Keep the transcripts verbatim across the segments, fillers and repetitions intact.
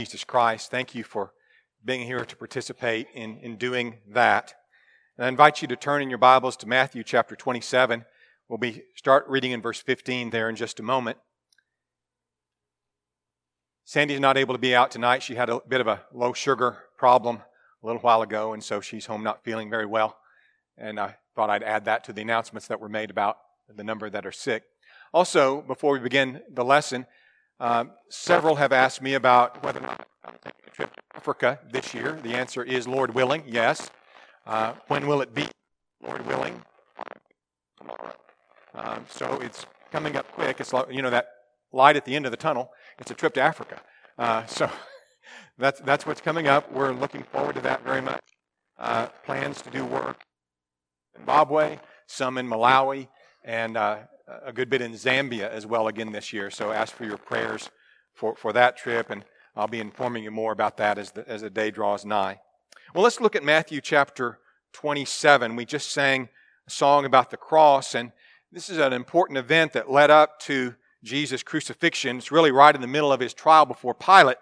Jesus Christ. Thank you for being here to participate in, in doing that. And I invite you to turn in your Bibles to Matthew chapter twenty-seven. We'll be start reading in verse fifteen there in just a moment. Sandy's not able to be out tonight. She had a bit of a low sugar problem a little while ago, and so she's home not feeling very well. And I thought I'd add that to the announcements that were made about the number that are sick. Also, before we begin the lesson, uh, several have asked me about whether or not I'm taking a trip to Africa this year. The answer is, Lord willing, yes. Uh, when will it be? Lord willing, tomorrow. Um, so it's coming up quick. It's like, you know, that light at the end of the tunnel. It's a trip to Africa. Uh, so that's that's what's coming up. We're looking forward to that very much. Uh, plans to do work in Zimbabwe, some in Malawi, and uh, a good bit in Zambia as well again this year. So ask for your prayers for, for that trip, and I'll be informing you more about that as the, as the day draws nigh. Well, let's look at Matthew chapter twenty-seven. We just sang a song about the cross, and this is an important event that led up to Jesus' crucifixion. It's really right in the middle of his trial before Pilate.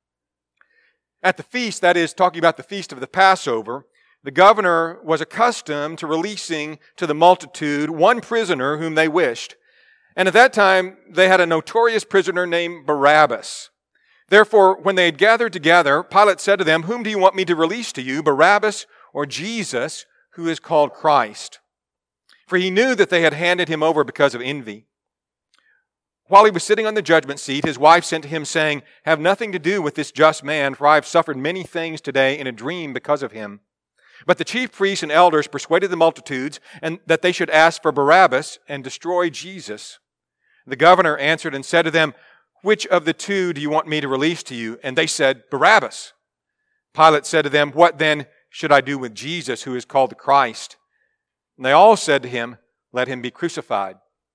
At the feast, that is, talking about the feast of the Passover, the governor was accustomed to releasing to the multitude one prisoner whom they wished. And at that time, they had a notorious prisoner named Barabbas. Therefore, when they had gathered together, Pilate said to them, "Whom do you want me to release to you, Barabbas or Jesus, who is called Christ?" For he knew that they had handed him over because of envy. While he was sitting on the judgment seat, his wife sent to him, saying, "Have nothing to do with this just man, for I have suffered many things today in a dream because of him." But the chief priests and elders persuaded the multitudes and that they should ask for Barabbas and destroy Jesus. The governor answered and said to them, "Which of the two do you want me to release to you?" And they said, "Barabbas." Pilate said to them, "What then should I do with Jesus, who is called the Christ?" And they all said to him, "Let him be crucified."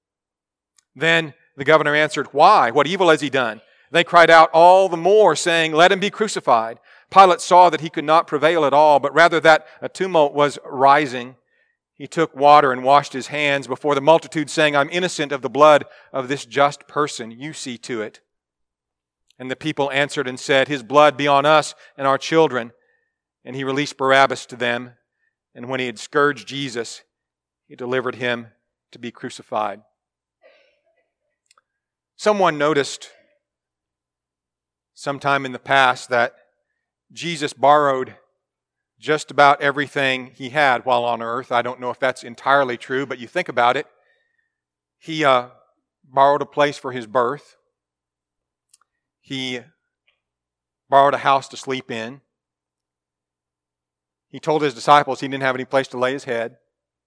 Then the governor answered, "Why? What evil has he done?" They cried out all the more, saying, "Let him be crucified." Pilate saw that he could not prevail at all, but rather that a tumult was rising. He took water and washed his hands before the multitude, saying, "I'm innocent of the blood of this just person. You see to it." And the people answered and said, "His blood be on us and our children." And he released Barabbas to them. And when he had scourged Jesus, he delivered him to be crucified. Someone noticed sometime in the past that Jesus borrowed just about everything he had while on earth. I don't know if that's entirely true, but you think about it. He uh, borrowed a place for his birth. He borrowed a house to sleep in. He told his disciples he didn't have any place to lay his head.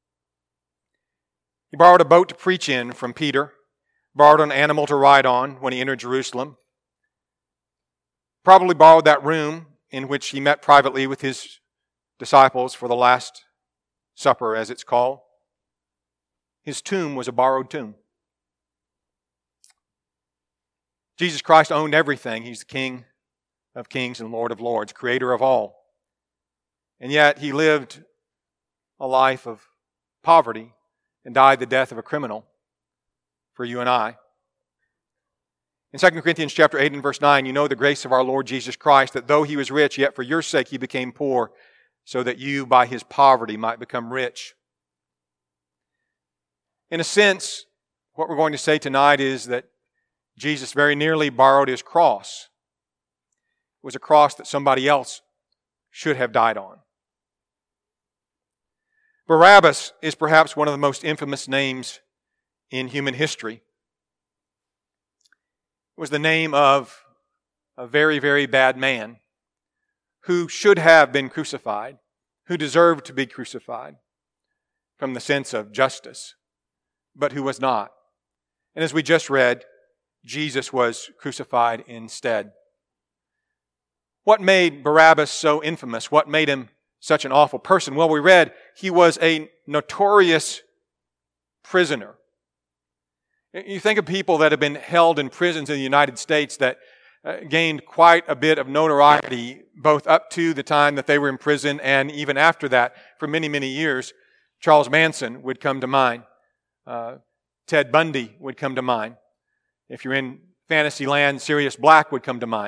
He borrowed a boat to preach in from Peter. Borrowed an animal to ride on when he entered Jerusalem. Probably borrowed that room in which he met privately with his disciples for the Last Supper, as it's called. His tomb was a borrowed tomb. Jesus Christ owned everything. He's the King of kings and Lord of lords, creator of all. And yet he lived a life of poverty and died the death of a criminal for you and I. In Second Corinthians chapter eight and verse nine, you know the grace of our Lord Jesus Christ, that though he was rich, yet for your sake he became poor, so that you by his poverty might become rich. In a sense, what we're going to say tonight is that Jesus very nearly borrowed his cross. It was a cross that somebody else should have died on. Barabbas is perhaps one of the most infamous names in human history. It was the name of a very, very bad man who should have been crucified, who deserved to be crucified from the sense of justice, but who was not. And as we just read, Jesus was crucified instead. What made Barabbas so infamous? What made him such an awful person? Well, we read he was a notorious prisoner. You think of people that have been held in prisons in the United States that uh, gained quite a bit of notoriety both up to the time that they were in prison and even after that for many, many years. Charles Manson would come to mind. Uh, Ted Bundy would come to mind. If you're in fantasy land, Sirius Black would come to mind.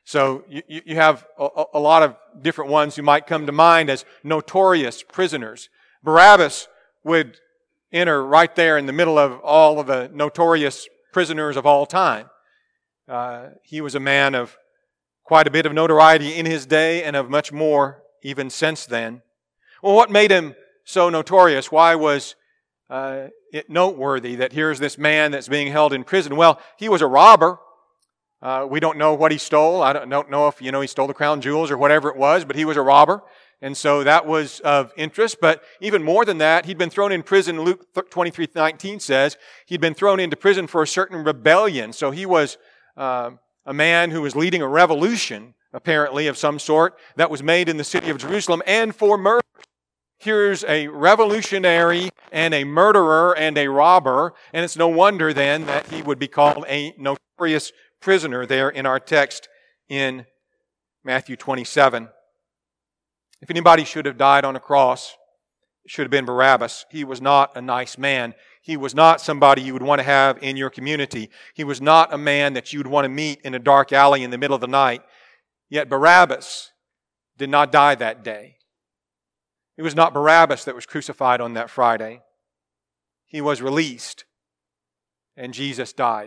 So you, you have a, a lot of different ones who might come to mind as notorious prisoners. Barabbas would enter right there in the middle of all of the notorious prisoners of all time. Uh, he was a man of quite a bit of notoriety in his day and of much more even since then. Well, what made him so notorious? Why was uh, it noteworthy that here's this man that's being held in prison? Well, he was a robber. Uh, we don't know what he stole. I don't, don't know if, you know, he stole the crown jewels or whatever it was, but he was a robber. And so that was of interest. But even more than that, he'd been thrown in prison. Luke twenty-three nineteen says he'd been thrown into prison for a certain rebellion. So he was uh, a man who was leading a revolution, apparently, of some sort that was made in the city of Jerusalem, and for murder. Here's a revolutionary and a murderer and a robber, and it's no wonder then that he would be called a notorious prisoner there in our text in Matthew twenty-seven. If anybody should have died on a cross, it should have been Barabbas. He was not a nice man. He was not somebody you would want to have in your community. He was not a man that you would want to meet in a dark alley in the middle of the night. Yet Barabbas did not die that day. It was not Barabbas that was crucified on that Friday. He was released, and Jesus died.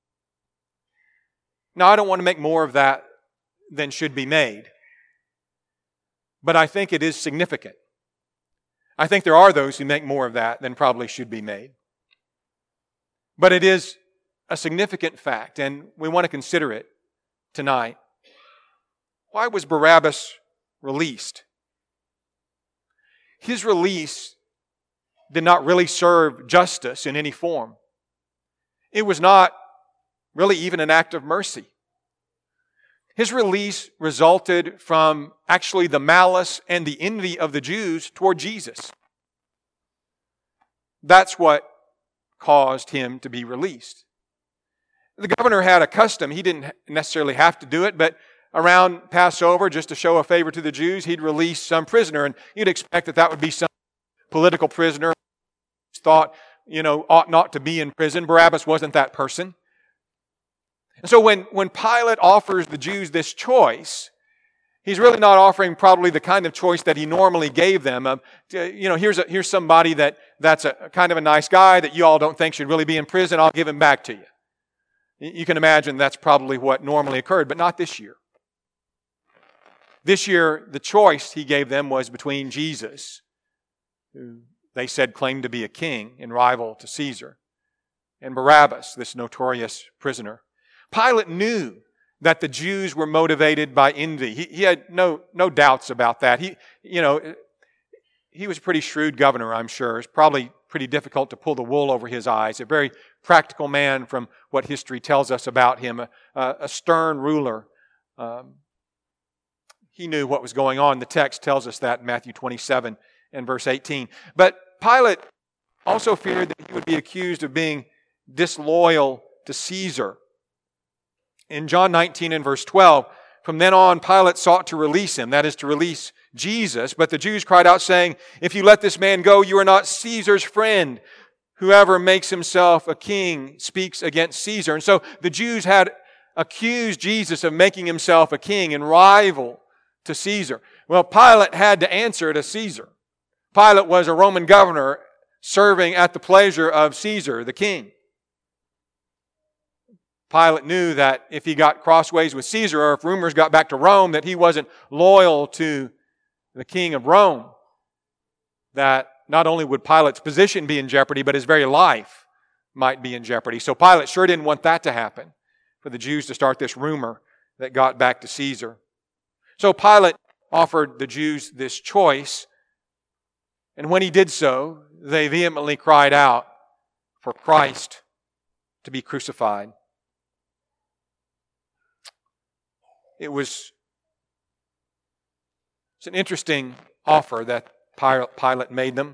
Now, I don't want to make more of that than should be made, but I think it is significant. I think there are those who make more of that than probably should be made. But it is a significant fact, and we want to consider it tonight. Why was Barabbas released? His release did not really serve justice in any form. It was not really even an act of mercy. His release resulted from actually the malice and the envy of the Jews toward Jesus. That's what caused him to be released. The governor had a custom. He didn't necessarily have to do it, but around Passover, just to show a favor to the Jews, he'd release some prisoner, and you'd expect that that would be some political prisoner who thought, you know, ought not to be in prison. Barabbas wasn't that person. And so when, when Pilate offers the Jews this choice, he's really not offering probably the kind of choice that he normally gave them. Uh, you know, here's a, here's somebody that that's a kind of a nice guy that you all don't think should really be in prison. I'll give him back to you. You can imagine that's probably what normally occurred, but not this year. This year, the choice he gave them was between Jesus, who they said claimed to be a king and rival to Caesar, and Barabbas, this notorious prisoner. Pilate knew that the Jews were motivated by envy. He, he had no, no doubts about that. He, you know, he was a pretty shrewd governor, I'm sure. It's probably pretty difficult to pull the wool over his eyes. A very practical man from what history tells us about him, a, a stern ruler. Um, he knew what was going on. The text tells us that in Matthew twenty-seven and verse eighteen. But Pilate also feared that he would be accused of being disloyal to Caesar. In John nineteen and verse twelve, from then on Pilate sought to release him, that is to release Jesus. But the Jews cried out saying, if you let this man go, you are not Caesar's friend. Whoever makes himself a king speaks against Caesar. And so the Jews had accused Jesus of making himself a king and rival to Caesar. Well, Pilate had to answer to Caesar. Pilate was a Roman governor serving at the pleasure of Caesar, the king. Pilate knew that if he got crossways with Caesar, or if rumors got back to Rome that he wasn't loyal to the king of Rome, that not only would Pilate's position be in jeopardy, but his very life might be in jeopardy. So Pilate sure didn't want that to happen, for the Jews to start this rumor that got back to Caesar. So Pilate offered the Jews this choice, and when he did so, they vehemently cried out for Christ to be crucified. It was it's an interesting offer that Pilate made them.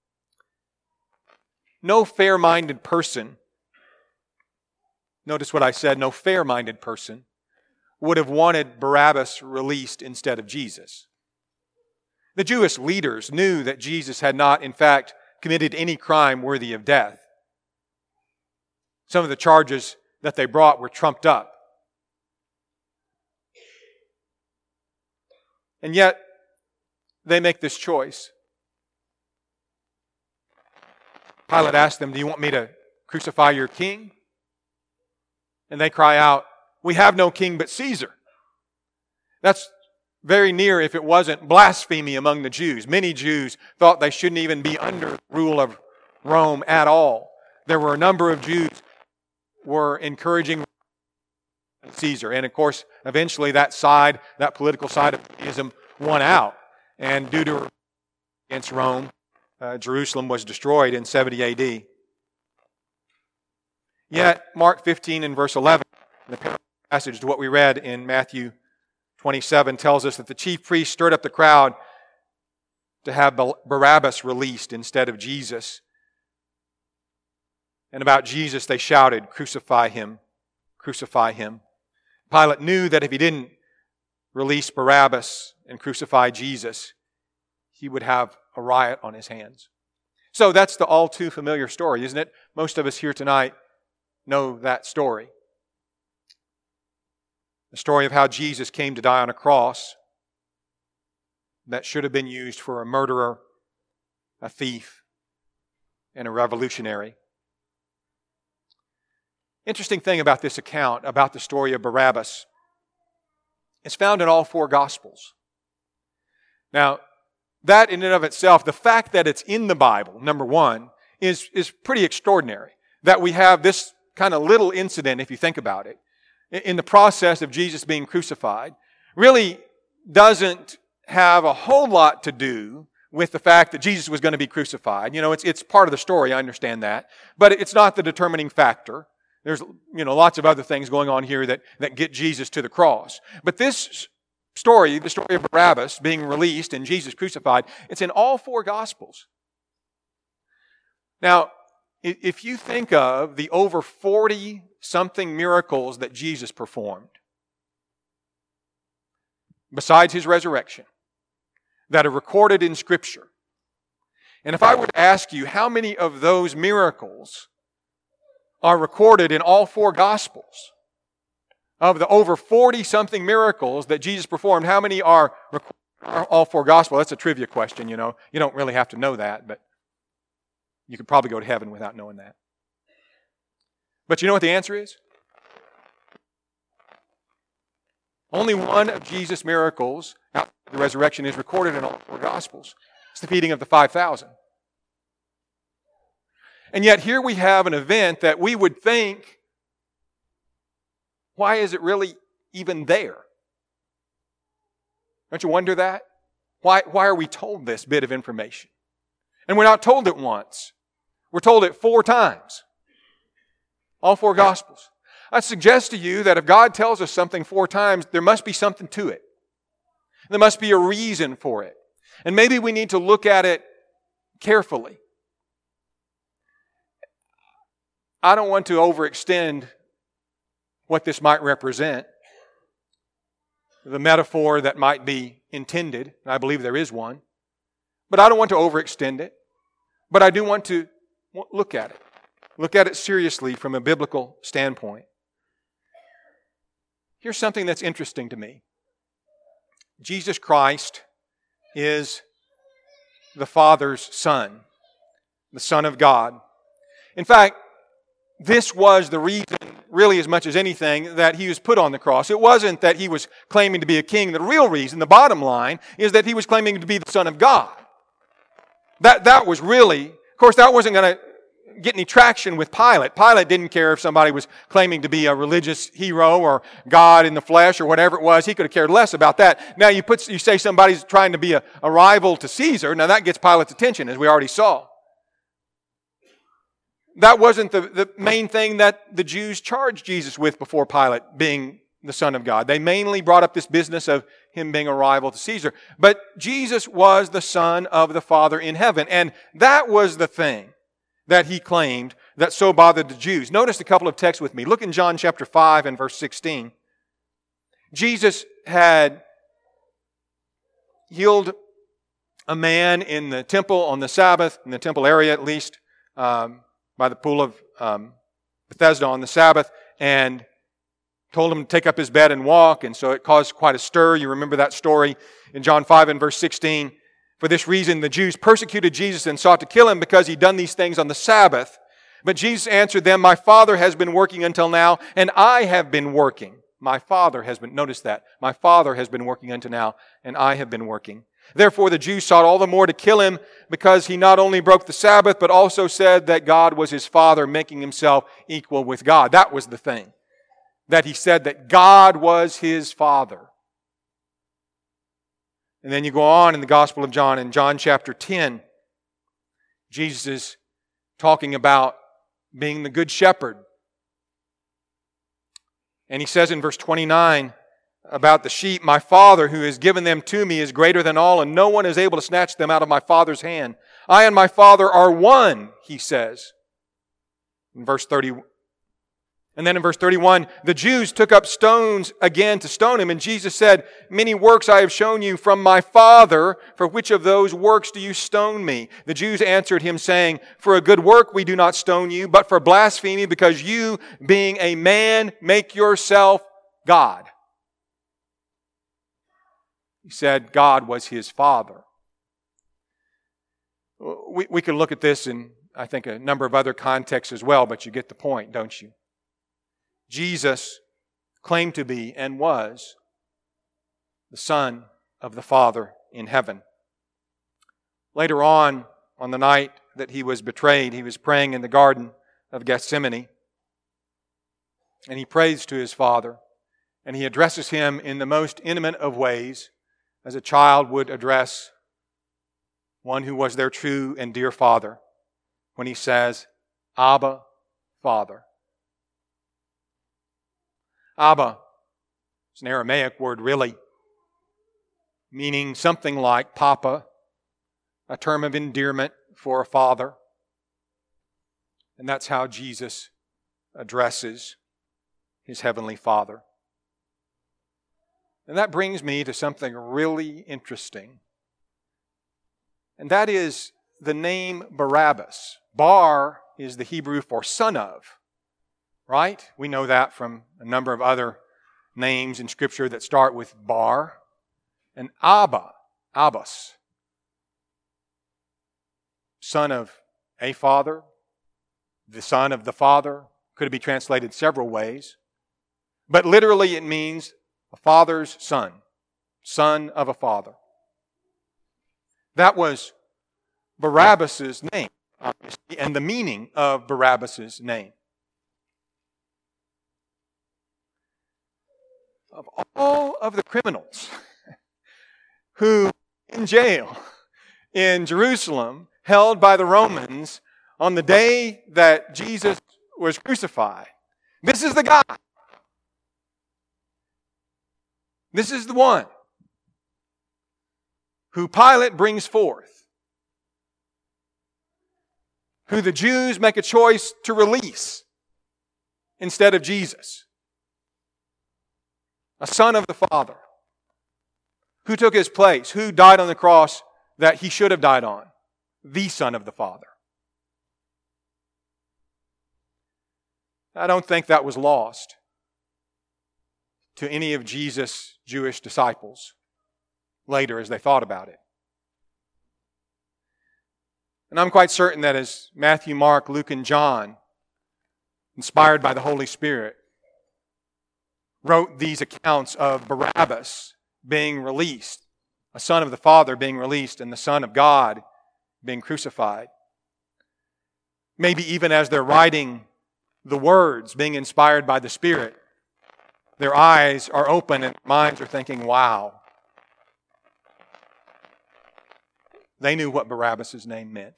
No fair-minded person, notice what I said, no fair-minded person would have wanted Barabbas released instead of Jesus. The Jewish leaders knew that Jesus had not, in fact, committed any crime worthy of death. Some of the charges that they brought were trumped up. And yet, they make this choice. Pilate asked them, "Do you want me to crucify your king?" And they cry out, "We have no king but Caesar." That's very near, if it wasn't, blasphemy among the Jews. Many Jews thought they shouldn't even be under the rule of Rome at all. There were a number of Jews who were encouraging Caesar. And of course, eventually that side, that political side of Judaism won out. And due to against Rome, uh, Jerusalem was destroyed in seventy A D. Yet, Mark fifteen and verse eleven, the passage to what we read in Matthew twenty-seven, tells us that the chief priest stirred up the crowd to have Barabbas released instead of Jesus. And about Jesus they shouted, "Crucify him, crucify him." Pilate knew that if he didn't release Barabbas and crucify Jesus, he would have a riot on his hands. So that's the all too familiar story, isn't it? Most of us here tonight know that story. The story of how Jesus came to die on a cross that should have been used for a murderer, a thief, and a revolutionary. Interesting thing about this account, about the story of Barabbas, it's found in all four Gospels. Now, that in and of itself, the fact that it's in the Bible, number one, is, is pretty extraordinary. That we have this kind of little incident, if you think about it, in the process of Jesus being crucified, really doesn't have a whole lot to do with the fact that Jesus was going to be crucified. You know, it's, it's part of the story, I understand that, but it's not the determining factor. There's, you know, lots of other things going on here that, that get Jesus to the cross. But this story, the story of Barabbas being released and Jesus crucified, it's in all four Gospels. Now, if you think of the over forty-something miracles that Jesus performed, besides His resurrection, that are recorded in Scripture, and if I were to ask you how many of those miracles are recorded in all four Gospels, of the over forty-something miracles that Jesus performed, how many are recorded in all four Gospels? That's a trivia question, you know. You don't really have to know that, but you could probably go to heaven without knowing that. But you know what the answer is? Only one of Jesus' miracles after the resurrection is recorded in all four Gospels. It's the feeding of the five thousand. And yet here we have an event that we would think, why is it really even there? Don't you wonder that? Why, why are we told this bit of information? And we're not told it once. We're told it four times. All four Gospels. I suggest to you that if God tells us something four times, there must be something to it. There must be a reason for it. And maybe we need to look at it carefully. I don't want to overextend what this might represent. The metaphor that might be intended, and I believe there is one. But I don't want to overextend it. But I do want to look at it. Look at it seriously from a biblical standpoint. Here's something that's interesting to me. Jesus Christ is the Father's Son, the Son of God. In fact, this was the reason, really as much as anything, that He was put on the cross. It wasn't that He was claiming to be a king. The real reason, the bottom line, is that He was claiming to be the Son of God. That, that was really, of course, that wasn't going to get any traction with Pilate. Pilate didn't care if somebody was claiming to be a religious hero or God in the flesh or whatever it was. He could have cared less about that. Now you put, you say somebody's trying to be a, a rival to Caesar. Now that gets Pilate's attention, as we already saw. That wasn't the, the main thing that the Jews charged Jesus with before Pilate being the Son of God. They mainly brought up this business of Him being a rival to Caesar. But Jesus was the Son of the Father in heaven. And that was the thing that He claimed that so bothered the Jews. Notice a couple of texts with me. Look in John chapter five and verse sixteen. Jesus had healed a man in the temple on the Sabbath, in the temple area at least, um, by the pool of um, Bethesda on the Sabbath, and told him to take up his bed and walk, and so it caused quite a stir. You remember that story in John five and verse sixteen. For this reason, the Jews persecuted Jesus and sought to kill him because he'd done these things on the Sabbath. But Jesus answered them, my Father has been working until now, and I have been working. My Father has been, notice that, my Father has been working until now, and I have been working. Therefore the Jews sought all the more to kill him because he not only broke the Sabbath, but also said that God was his Father, making himself equal with God. That was the thing. That he said that God was his Father. And then you go on in the Gospel of John, in John chapter ten, Jesus is talking about being the good shepherd. And he says in verse twenty-nine about the sheep, my Father who has given them to me is greater than all, and no one is able to snatch them out of my Father's hand. I and my Father are one, he says. In verse thirty, and then in verse thirty-one, the Jews took up stones again to stone him, and Jesus said, many works I have shown you from my Father. For which of those works do you stone me? The Jews answered him, saying, for a good work we do not stone you, but for blasphemy, because you, being a man, make yourself God. He said God was his Father. We, we could look at this in, I think, a number of other contexts as well, but you get the point, don't you? Jesus claimed to be and was the Son of the Father in heaven. Later on, on the night that he was betrayed, he was praying in the Garden of Gethsemane. And he prays to his Father. And he addresses him in the most intimate of ways, as a child would address one who was their true and dear father, when he says, Abba, Father. Abba is an Aramaic word, really, meaning something like Papa, a term of endearment for a father. And that's how Jesus addresses his heavenly Father. And that brings me to something really interesting. And that is the name Barabbas. Bar is the Hebrew for son of. Right? We know that from a number of other names in Scripture that start with Bar. And Abba, Abbas, son of a father, the son of the father, could be translated several ways. But literally it means a father's son, son of a father. That was Barabbas' name, obviously, and the meaning of Barabbas' name. Of all of the criminals who in jail in Jerusalem, held by the Romans on the day that Jesus was crucified, this is the guy. This is the one who Pilate brings forth, who the Jews make a choice to release instead of Jesus. A son of the Father. Who took his place? Who died on the cross that he should have died on? The Son of the Father. I don't think that was lost to any of Jesus' Jewish disciples later as they thought about it. And I'm quite certain that as Matthew, Mark, Luke, and John, inspired by the Holy Spirit, wrote these accounts of Barabbas being released, a son of the Father being released, and the Son of God being crucified. Maybe even as they're writing the words, being inspired by the Spirit, their eyes are open and minds are thinking, wow. They knew what Barabbas' name meant.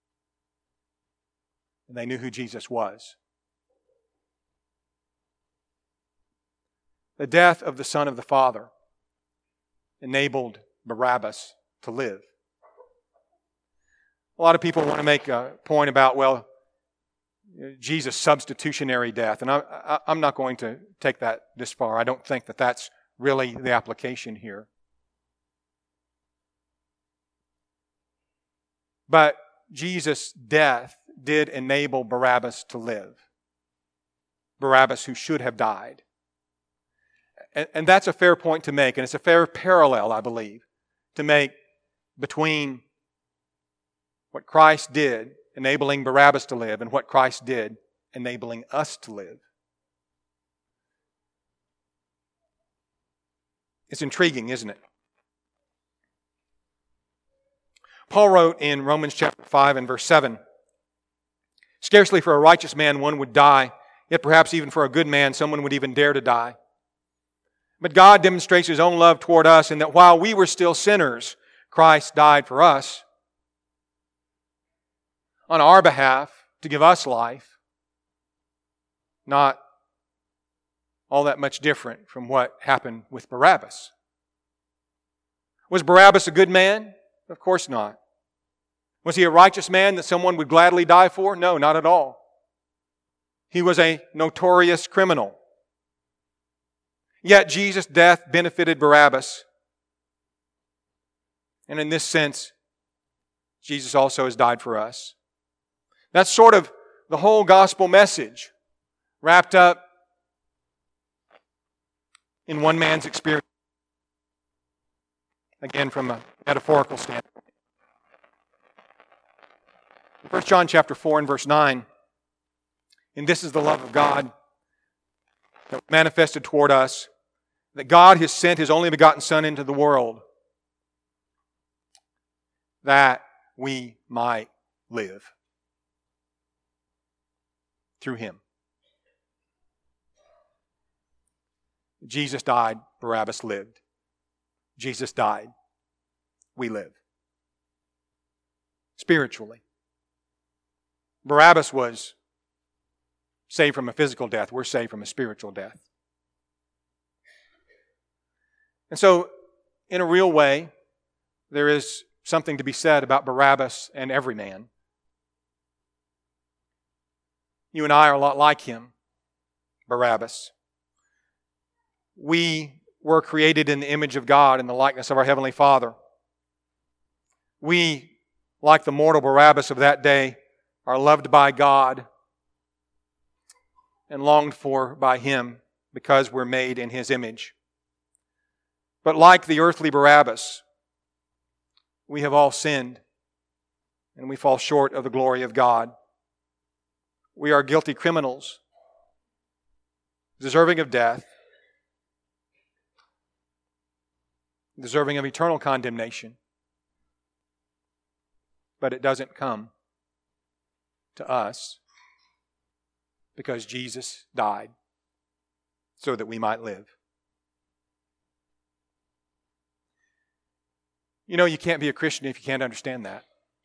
And they knew who Jesus was. The death of the Son of the Father enabled Barabbas to live. A lot of people want to make a point about, well, Jesus' substitutionary death. And I, I, I'm not going to take that this far. I don't think that that's really the application here. But Jesus' death did enable Barabbas to live. Barabbas who should have died. And, and that's a fair point to make, and it's a fair parallel, I believe, to make between what Christ did, enabling Barabbas to live, and what Christ did, enabling us to live. It's intriguing, isn't it? Paul wrote in Romans chapter five and verse seven, "Scarcely for a righteous man one would die, yet perhaps even for a good man someone would even dare to die. But God demonstrates His own love toward us in that while we were still sinners, Christ died for us on our behalf to give us life." Not all that much different from what happened with Barabbas. Was Barabbas a good man? Of course not. Was he a righteous man that someone would gladly die for? No, not at all. He was a notorious criminal. Yet Jesus' death benefited Barabbas. And in this sense, Jesus also has died for us. That's sort of the whole gospel message wrapped up in one man's experience. Again, from a metaphorical standpoint. First John chapter four and verse nine. "And this is the love of God that was manifested toward us, that God has sent His only begotten Son into the world, that we might live through Him." Jesus died, Barabbas lived. Jesus died, we live. Spiritually. Barabbas was saved from a physical death. We're saved from a spiritual death. And so, in a real way, there is something to be said about Barabbas and every man. You and I are a lot like him, Barabbas. We were created in the image of God, in the likeness of our Heavenly Father. We, like the mortal Barabbas of that day, are loved by God and longed for by Him because we're made in His image. But like the earthly Barabbas, we have all sinned and we fall short of the glory of God. We are guilty criminals, deserving of death, deserving of eternal condemnation. But it doesn't come to us because Jesus died so that we might live. You know, you can't be a Christian if you can't understand that.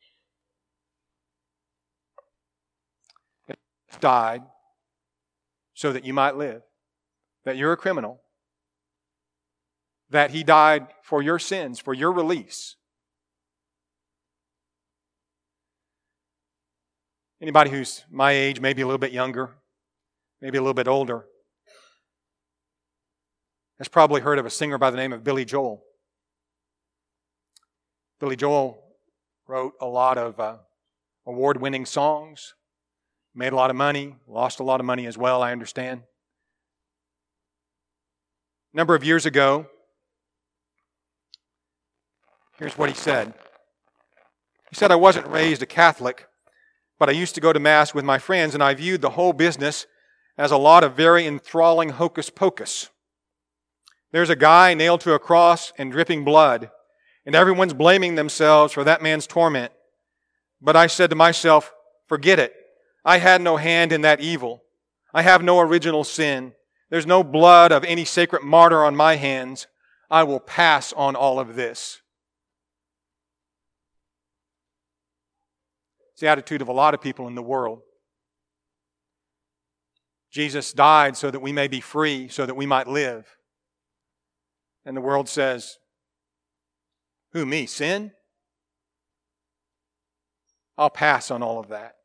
He died so that you might live. That you're a criminal. That He died for your sins, for your release. Anybody who's my age, maybe a little bit younger, maybe a little bit older, has probably heard of a singer by the name of Billy Joel. Billy Joel wrote a lot of uh, award-winning songs, made a lot of money, lost a lot of money as well, I understand. A number of years ago, here's what he said. He said, "I wasn't raised a Catholic, but I used to go to Mass with my friends, and I viewed the whole business as a lot of very enthralling hocus pocus. There's a guy nailed to a cross and dripping blood, and everyone's blaming themselves for that man's torment. But I said to myself, forget it. I had no hand in that evil. I have no original sin. There's no blood of any sacred martyr on my hands. I will pass on all of this." It's the attitude of a lot of people in the world. Jesus died so that we may be free, so that we might live. And the world says, who, me, sin? I'll pass on all of that.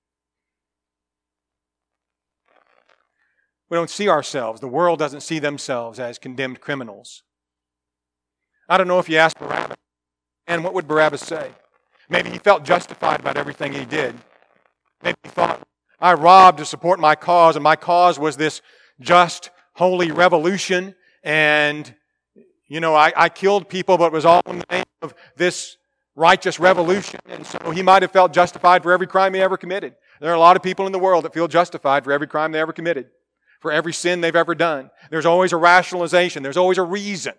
We don't see ourselves. The world doesn't see themselves as condemned criminals. I don't know if you asked Barabbas, and what would Barabbas say? Maybe he felt justified about everything he did. Maybe he thought, I robbed to support my cause, and my cause was this just, holy revolution, and, you know, I, I killed people, but it was all in the name of this righteous revolution, and so he might have felt justified for every crime he ever committed. There are a lot of people in the world that feel justified for every crime they ever committed, for every sin they've ever done. There's always a rationalization. There's always a reason.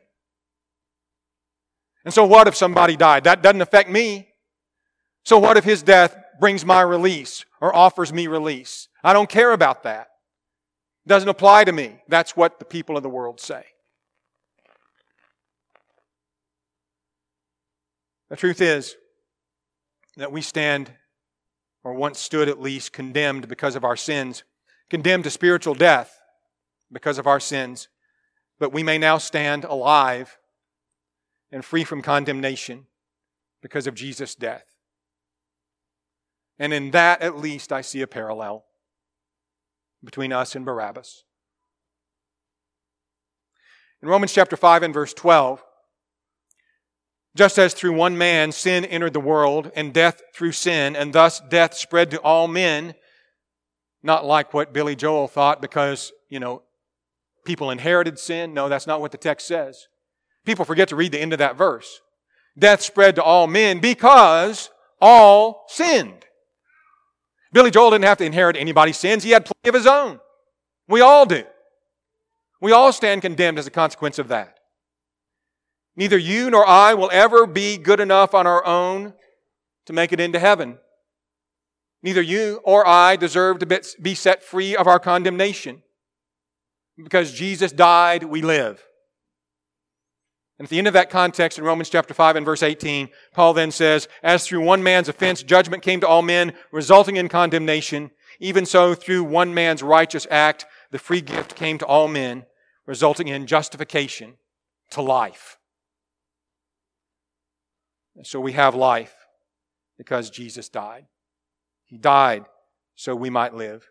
And so what if somebody died? That doesn't affect me. So what if his death brings my release or offers me release? I don't care about that. It doesn't apply to me. That's what the people of the world say. The truth is that we stand, or once stood at least, condemned because of our sins, condemned to spiritual death because of our sins, but we may now stand alive and free from condemnation because of Jesus' death. And in that, at least, I see a parallel between us and Barabbas. In Romans chapter five and verse twelve, just as through one man sin entered the world, and death through sin, and thus death spread to all men, not like what Billy Joel thought because, you know, people inherited sin. No, that's not what the text says. People forget to read the end of that verse. Death spread to all men because all sinned. Billy Joel didn't have to inherit anybody's sins. He had plenty of his own. We all do. We all stand condemned as a consequence of that. Neither you nor I will ever be good enough on our own to make it into heaven. Neither you or I deserve to be set free of our condemnation. Because Jesus died, we live. And at the end of that context in Romans chapter five and verse eighteen, Paul then says, as through one man's offense judgment came to all men, resulting in condemnation, even so through one man's righteous act the free gift came to all men, resulting in justification to life. And so we have life because Jesus died. He died so we might live.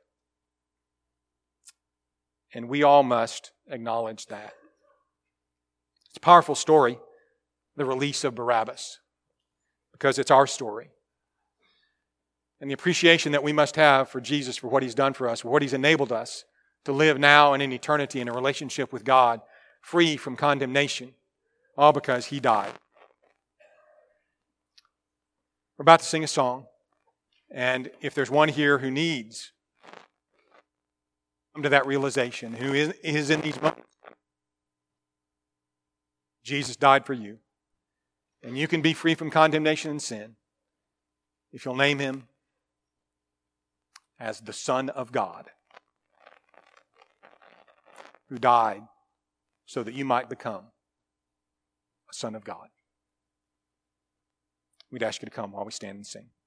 And we all must acknowledge that. It's a powerful story, the release of Barabbas, because it's our story. And the appreciation that we must have for Jesus, for what He's done for us, for what He's enabled us to live now and in eternity in a relationship with God, free from condemnation, all because He died. We're about to sing a song, and if there's one here who needs to come to that realization, who is, is in these moments, Jesus died for you, and you can be free from condemnation and sin if you'll name Him as the Son of God, who died so that you might become a son of God. We'd ask you to come while we stand and sing.